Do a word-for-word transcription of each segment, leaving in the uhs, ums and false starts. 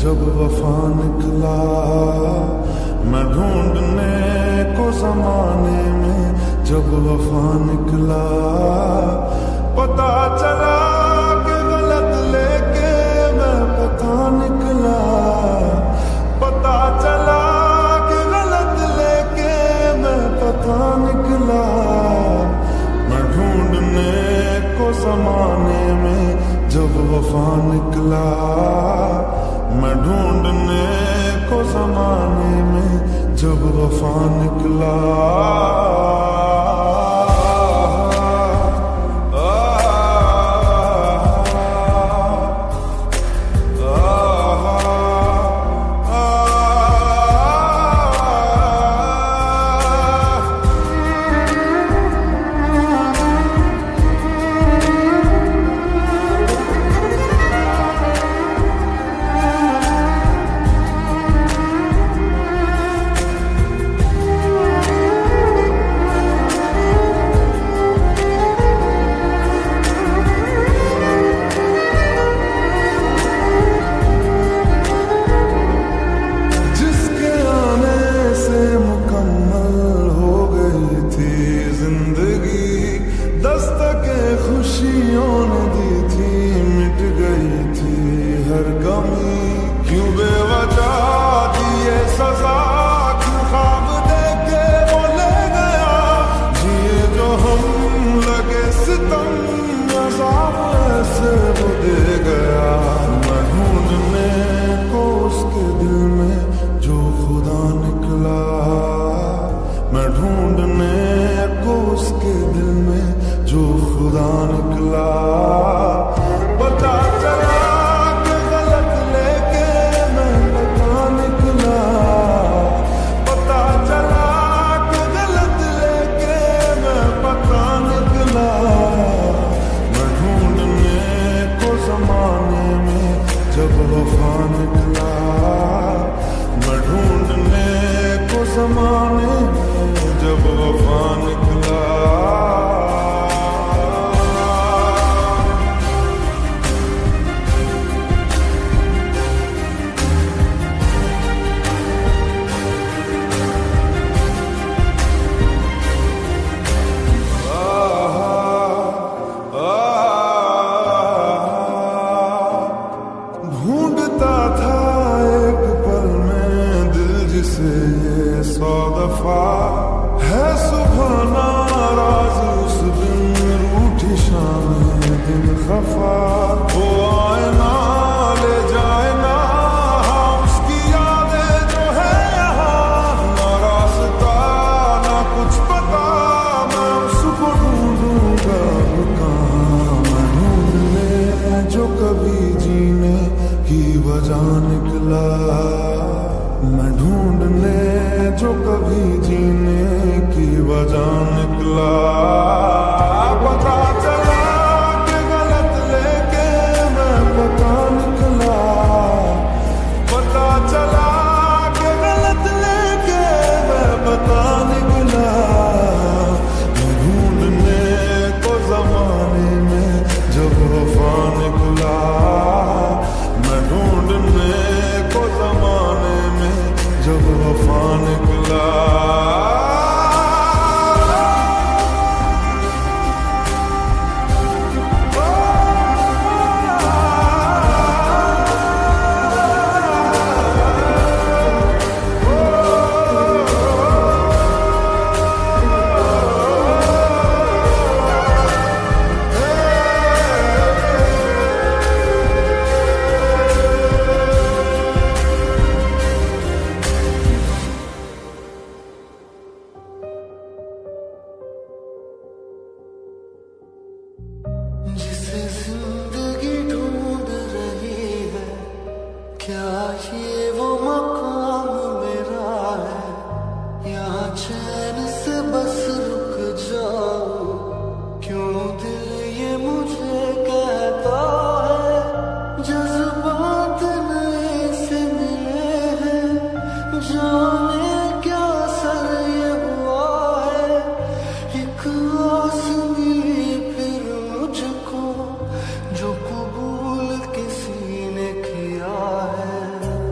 जब वफा निकला मैं ढूंढने को जमाने में, जब वफा निकला पता चला कि गलत लेके मैं पता निकला, पता चला कि गलत लेके मैं पता निकला। मैं ढूंढने को जमाने में जब वफा निकला, मैं ढूंढने को जमाने में जब वफा निकला। खुशियों ने दी थी, मिट गई थी हर गमी, क्यों बेवजह दिए सजा, क्यों ख्वाब देके वो ले गया, जिए जो हम लगे सितम अज़ाब ऐसे वो दे गया। मैं ढूंढने को उसके दिल में जो खुदा निकला, मैं ढूंढने को उसके दिल में जो खुदा निकला। पता चला कि गलत लेके मैं पता निकला, पता चला कि गलत लेके मैं पता निकला। मैं ढूंढने को जमाने में जब वफा निकला, मैं ढूंढने को जमाने में जब वफा निकला। ढूंढता था एक पल में दिल जिसे ये सौ दफा, है सुबह नाराज उस दिन रूठी शाम दिन खफा। वो आए ना ले जाए ना उसकी यादें जो है यहाँ, ना रास्ता ना कुछ पता, मैं उसको ढूंढूंगा कहाँ। मैं ढूंढने जो कभी जीने की वजह निकला, मैं ढूंढने जो कभी जीने की वजह निकला। पता चला कि गलत लेके मैं पता निकला, पता चला कि गलत लेके मैं पता निकला। मैं ढूंढने को जमाने में जब वफा निकला, मैं ढूंढने को जमाने में जब वफा निकला। जिसे जिंदगी ढूंढ रही है, क्या ये वो मकाम मेरा है, यहाँ चैन से बस रुक जाओ, क्यों दिल ये मुझे कहता है, जज्बात नए से मिले हैं, जाने क्या सर ये हुआ है, एक आस मिली फिर मुझको जो कबूल किसी ने किया है।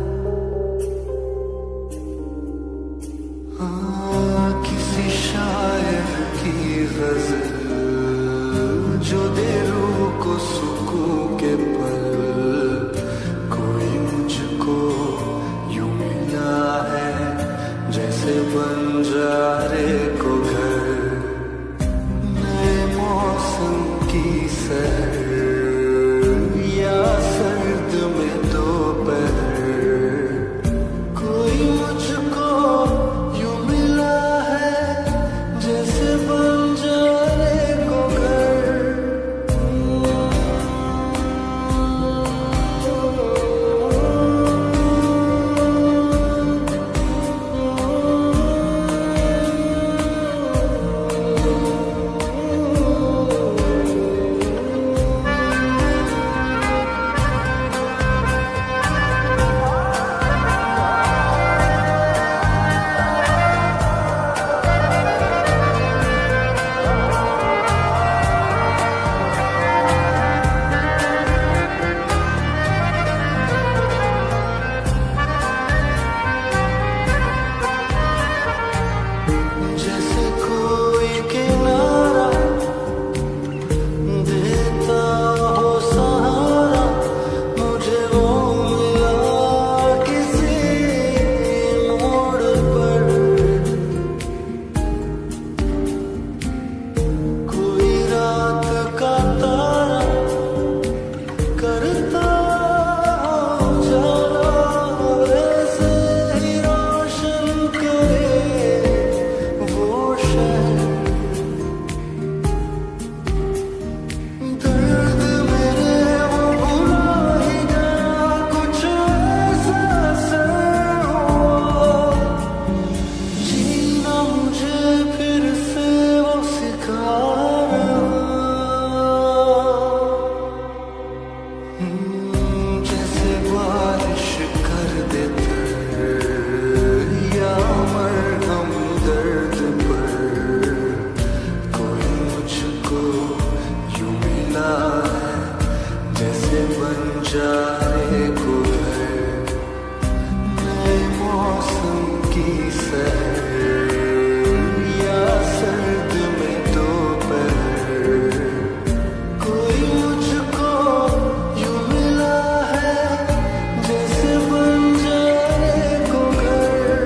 मौसम की सैर या सर्द में दोपहर, कोई मुझको यूं मिला है जैसे बंजारे को घर।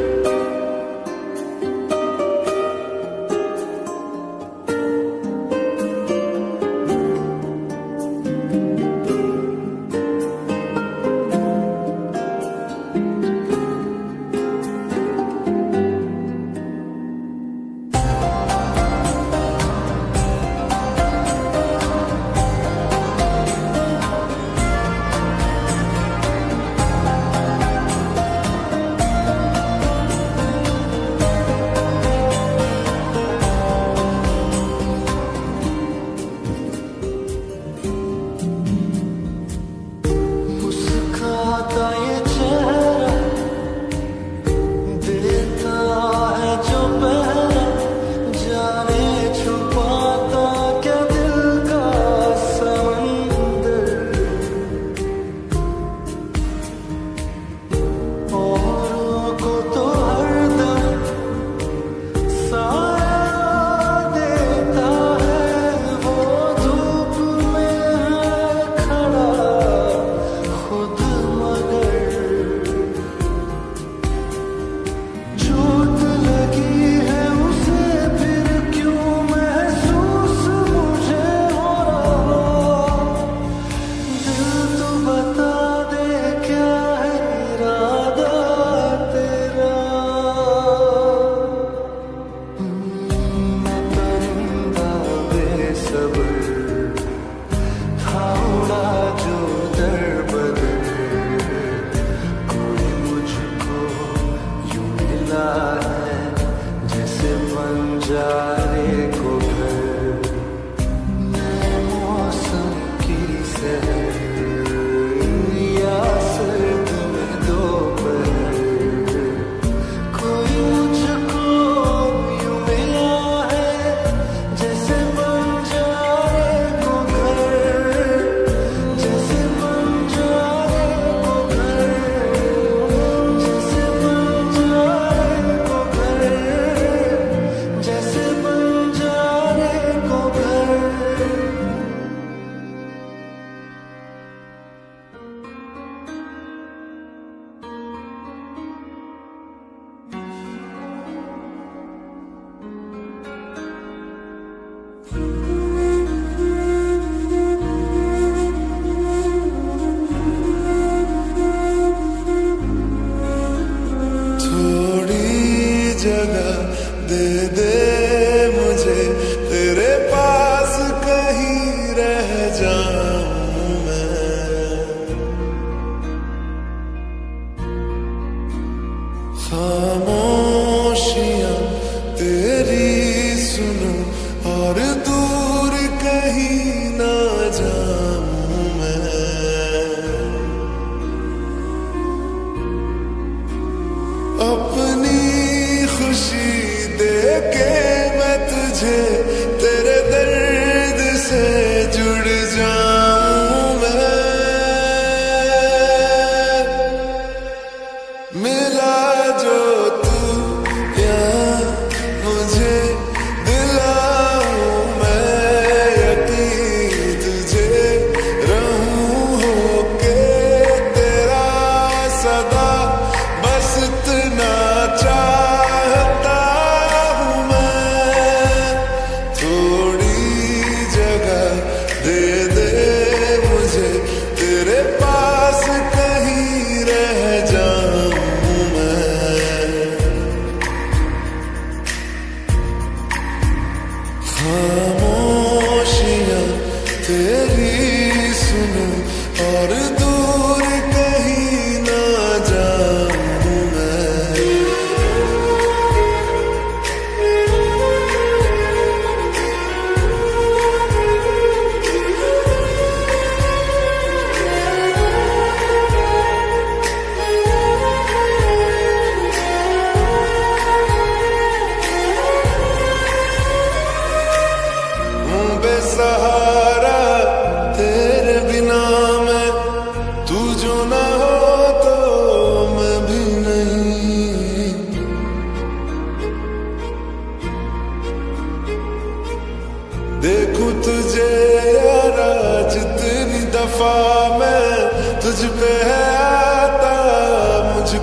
मुस्काता ये चेहरा देता है जो पहरा, जाने छुपाता क्या दिल का समंदर। औरों को तो हरदम साया देता है, वो धूप में है खड़ा खुद मगर। चोट लगी है उसे फिर क्यों महसूस मुझे हो रहा, दिल तो बता दे क्या है इरादा तेरा। मैं परिंदा बेसब्र था उड़ा जो दर बदर, कोई मुझको यूं मिला है जैसे बंजारे को घर। नए मौसम की सैर या सर्द में दोपहर, कोई मुझको यूं मिला है जैसे बंजारे को घर, जैसे बंजारे को घर, जैसे बंजारे को घर, जैसे बंजारे को घर। थोड़ी जगह दे दे मुझे तेरे पास, कहीं रह जाऊं मैं। खामोशियां तेरी सुनूं और दूर कहीं ना जाऊं मैं। अपनी खुशी देके मैं तुझे तेरे दर्द से जुड़ जाऊं मैं। मिला जो तू यहाँ मुझे दिलाऊं मैं यकीन, तुझे रहूं होके तेरा सदा, बस इतना चाहता हूँ मैं।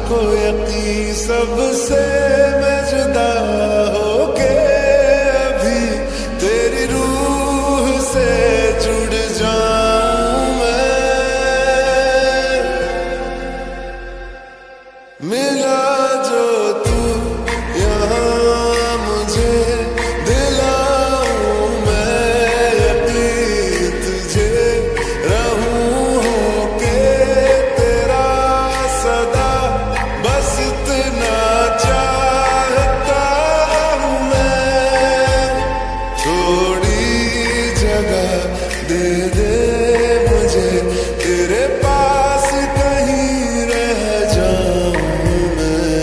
मुझको यकीन सबसे मैं जुदा होके अभी तेरी रूह से जुड़ जाऊं मैं। मिला जो तू यहाँ मुझे दिलाऊं मैं यकीन तुझे रहूं होके तेरा सदा बस इतना चाहता हूँ मैं। थोड़ी जगह दे दे मुझे तेरे पास कहीं रह जाऊं मैं।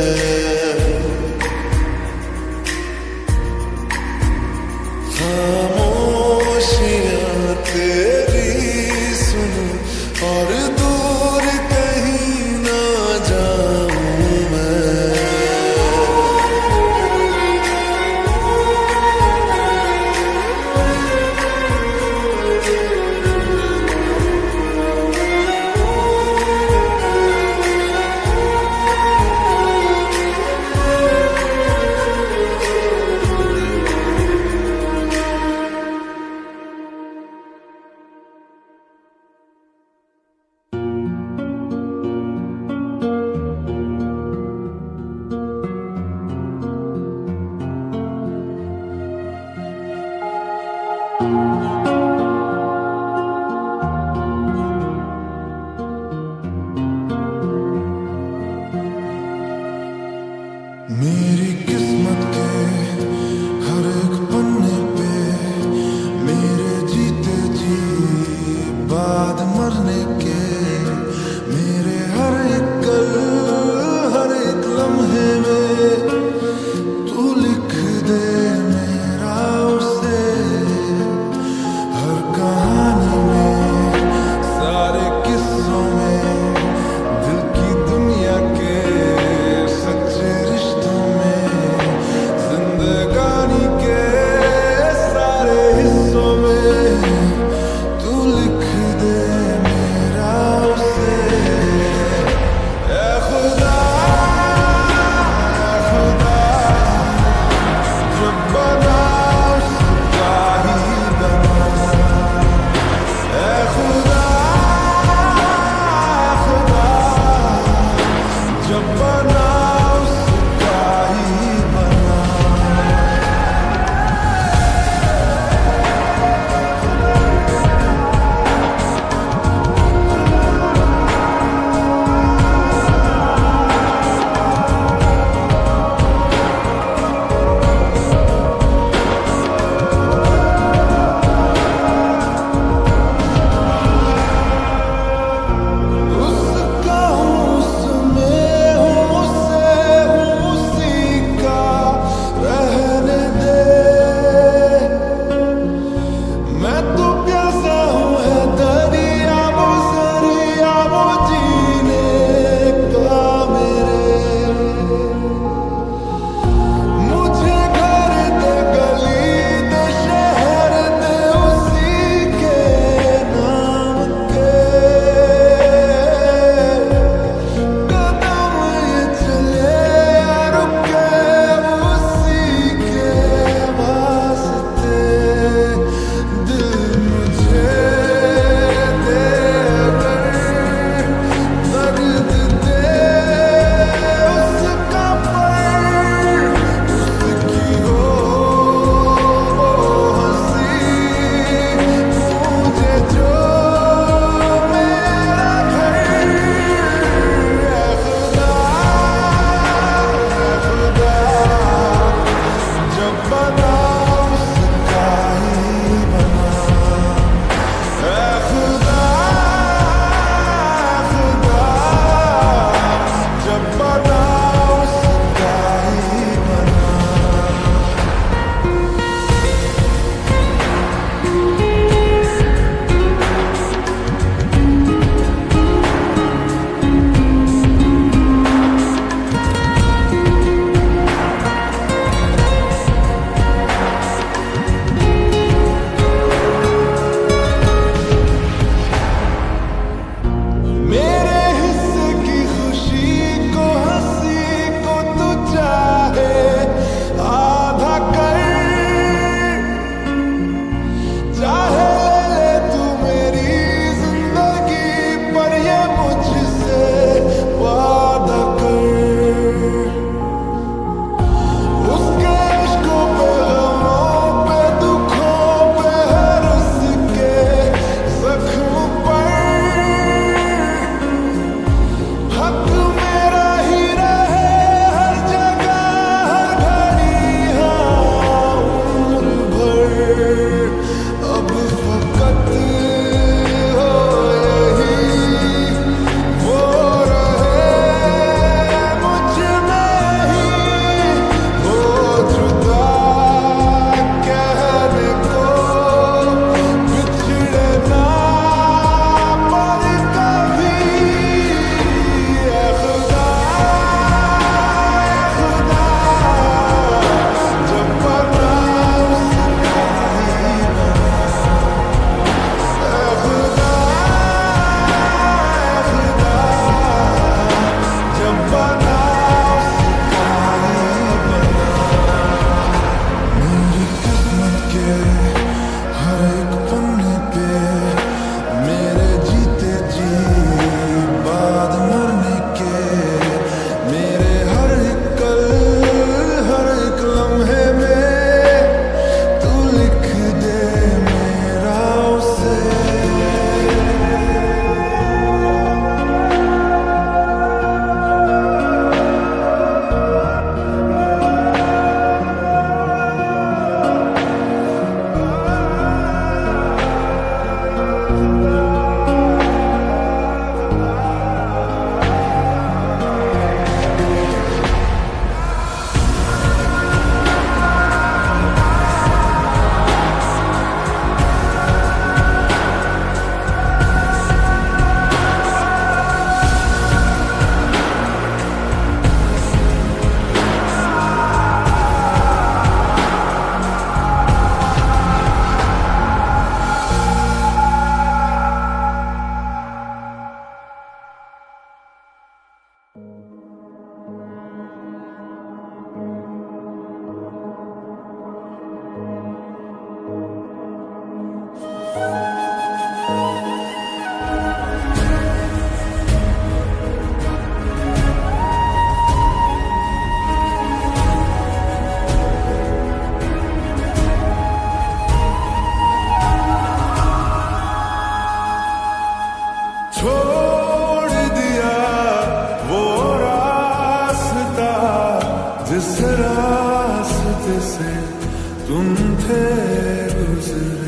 तुम थे गुजरे।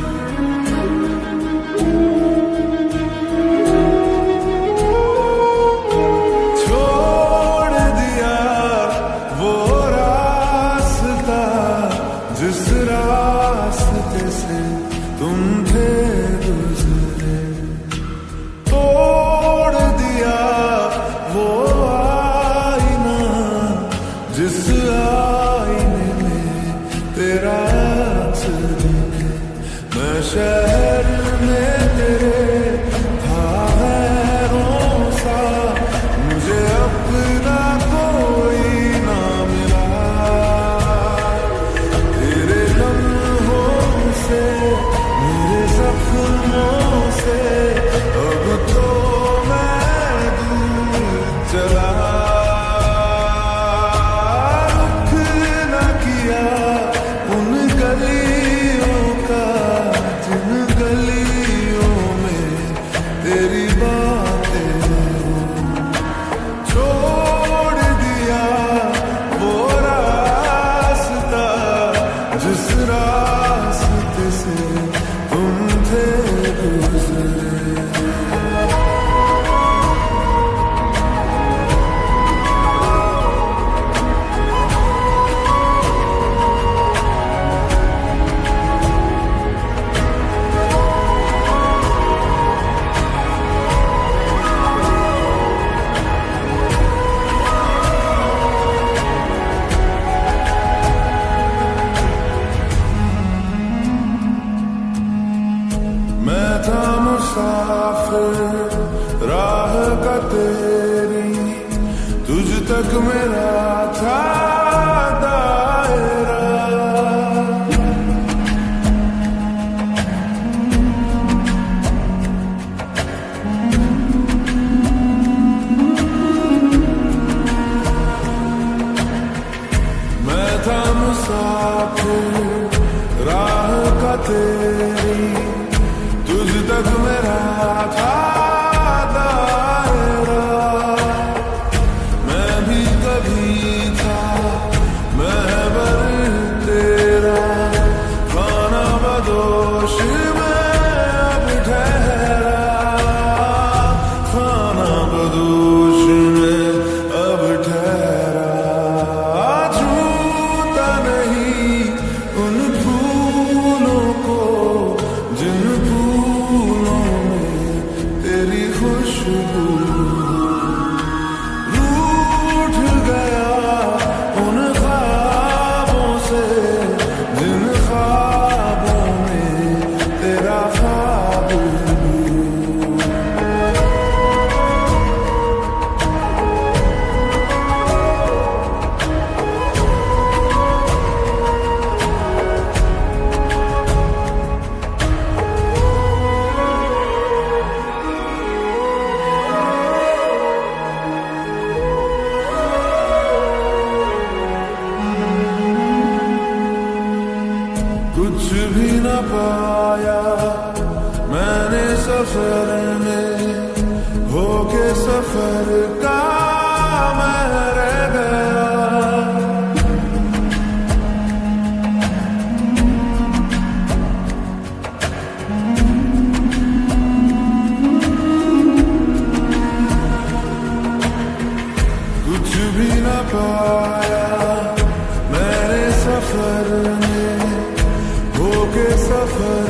छोड़ दिया वो रास्ता जिस रास्ते से तुम थे गुजरे। तोड़ दिया वो आईना जिस आईने में तेरा अक्स दिखे। मैं शहर में तेरे था हैरों सा, मुझे अपना कोई ना मिला। तेरे लम्हों से मेरे जख्मों से अब तो मैं दूर चला। रुख न किया उन गलियों का जिन गलियों में तेरी बातें हों। छोड़ दिया वो रास्ता जिस रास्ते से तुम थे गुजरे। मैं था मुसाफिर राह का तेरी, तुझ तक मेरा था दायरा। मैं था मुसाफिर राह का तेरी, तुझ तक मेरा था दायरा। मैं भी कभी था महबर तेरा, खाना बदोश में अब ठहरा। खाना बदोश में अब ठहरा। छूता नहीं उन फूलों को जिन फूलों में तेरी खुशबू। रूठ गया उन ख्वाबों से जिन ख्वाबों में तेरा ख्वाब। कुछ भी न पाया मैंने सफर में, होके सफर का मैं रह गया। कुछ भी न पाया मैंने सफर में, होके सफर